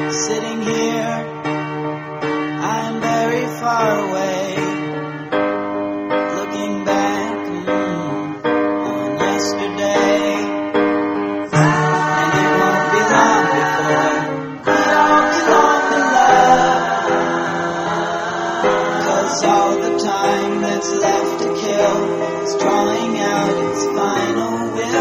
Sitting here, I'm very far away, looking back on yesterday. And it won't be long before we all belong to love, 'cause all the time that's left to kill is drawing out its final will.